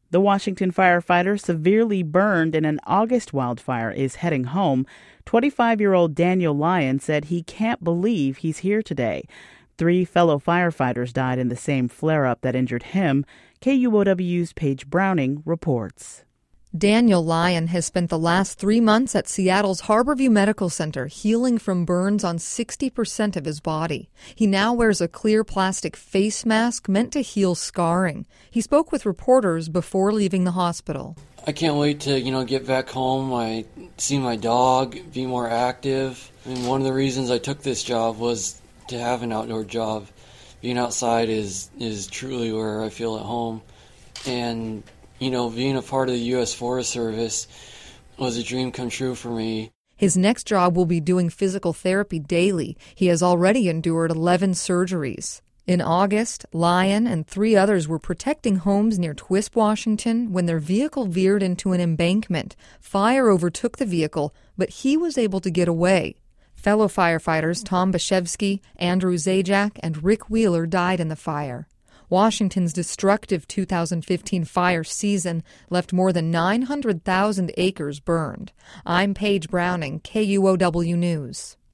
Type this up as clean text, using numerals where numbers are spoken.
The Washington firefighter severely burned in an August wildfire is heading home. 25-year-old Daniel Lyon said he can't believe he's here today. 3 fellow firefighters died in the same flare-up that injured him. KUOW's Paige Browning reports. Daniel Lyon has spent the last 3 months at Seattle's Harborview Medical Center healing from burns on 60% of his body. He now wears a clear plastic face mask meant to heal scarring. He spoke with reporters before leaving the hospital. I can't wait to, get back home. I see my dog, be more active. And one of the reasons I took this job was to have an outdoor job. Being outside is truly where I feel at home. And being a part of the U.S. Forest Service was a dream come true for me. His next job will be doing physical therapy daily. He has already endured 11 surgeries. In August, Lyon and 3 others were protecting homes near Twisp, Washington, when their vehicle veered into an embankment. Fire overtook the vehicle, but he was able to get away. Fellow firefighters Tom Bashevsky, Andrew Zajac, and Rick Wheeler died in the fire. Washington's destructive 2015 fire season left more than 900,000 acres burned. I'm Paige Browning, KUOW News.